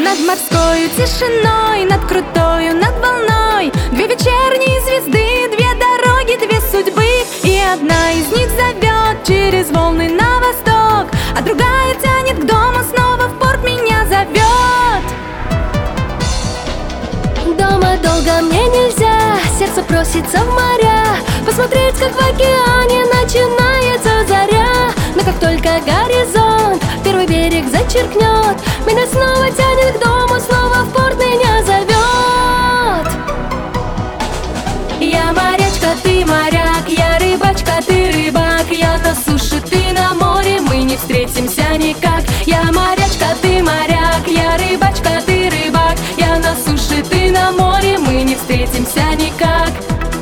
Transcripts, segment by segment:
Над морской тишиной, над крутою, над волной две вечерние звезды, две дороги, две судьбы. И одна из них зовет через волны на восток, а другая тянет к дому, снова в порт меня зовет. Дома долго мне нельзя, сердце просится в моря, посмотреть, как в океане начинается заря. Но как только горизонт первый берег зачеркнет, меня снова тянет к дому, снова в порт меня зовет. Я морячка, ты моряк, я рыбачка, ты рыбак. Я на суше, ты на море, мы не встретимся никак. Я морячка, ты моряк, я рыбачка, ты рыбак. Я на суше, ты на море, мы не встретимся никак.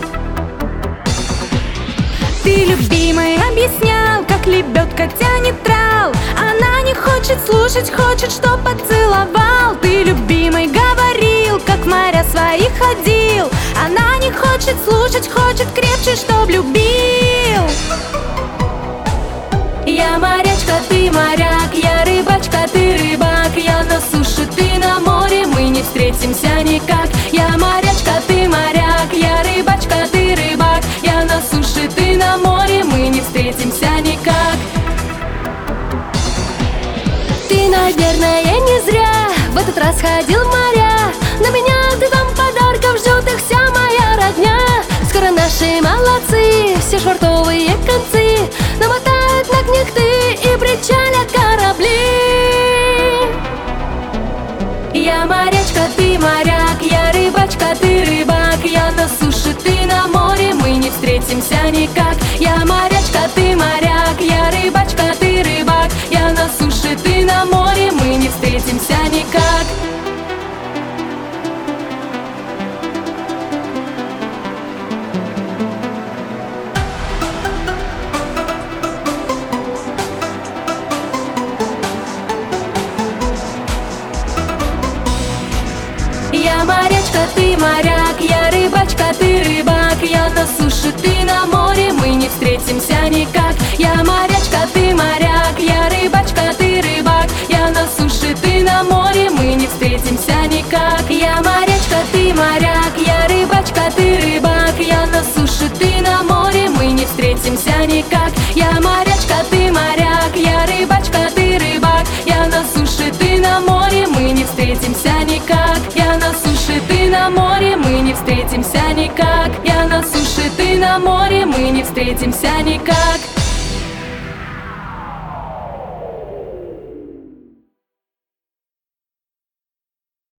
Ты, любимый, объяснял, как лебедка тянет трал. Она не хочет слушать, хочет, чтоб поцеловал. Ты, любимый, говорил, как в моря своих ходил. Она не хочет слушать, хочет крепче, чтоб любил. Я морячка, ты моряк, я рыбачка, ты рыбак. Я на суше, ты на море, мы не встретимся никак. Я морячка, ты моряк, я рыбачка, ты рыбак. Я на суше, ты на море, мы не встретимся никак. Ты, наверное, не зря в этот раз ходил в моря. На меня ты там подарков ждет их вся моя родня. Скоро наши молодцы, все швартовые концы намотают на кнехты и причалят корабли. Я морячка, ты моряк, я рыбачка, ты рыбак. Я на суше, ты на море, мы не встретимся никак. Я морячка, ты моряк, я рыбачка, ты рыбак. Я на суше, ты на море, мы не встретимся никак. Я морячка, ты моряк, я рыбачка, ты рыбак. Я на суше, ты на море, мы не встретимся никак. Я морячка, ты моряк, я рыбачка, ты рыбак. Я на суше, ты на море, мы не встретимся никак. Я морячка, ты моряк, я рыбачка, ты рыбак. Я на суше, ты на море, мы не встретимся никак. Я морячка, ты моряк, я рыбачка, ты рыбак. Я на суше, ты на море, мы не встретимся никак. Я на суше, ты на море, мы не встретимся никак. Я на суше, ты на море, мы не встретимся никак.